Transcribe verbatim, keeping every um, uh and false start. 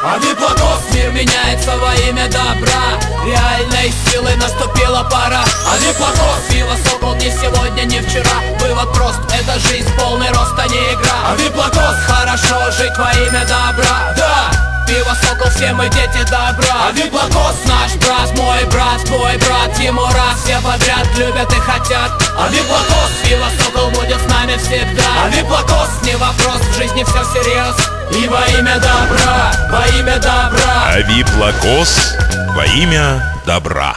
Авиплакос, мир меняется во имя добра. Реальной силы наступила пора. Авиплакос, пиво Сокол не сегодня, не вчера. Вывод прост, это жизнь, полный рост, а не игра. Авиплакос, хорошо жить во имя добра. Да! Пиво Сокол, все мы дети добра. Авиплакос, наш брат, мой брат, твой брат, ему раз, все подряд любят и хотят. Авиплакос, пиво Сокол будет с нами всегда. Авиплакос, не вопрос, в жизни все всерьез. И во имя добра, во имя добра. Авиплакос во имя добра.